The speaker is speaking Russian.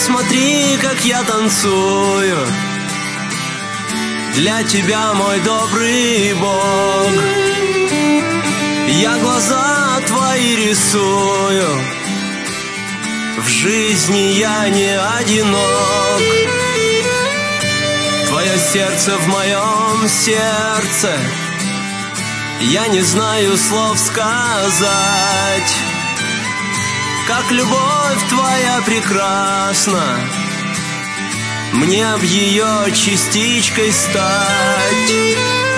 Посмотри, как я танцую для тебя, мой добрый Бог. Я глаза твои рисую, в жизни я не одинок. Твое сердце в моем сердце, я не знаю слов сказать. Как любовь твоя прекрасна, мне б ее частичкой стать.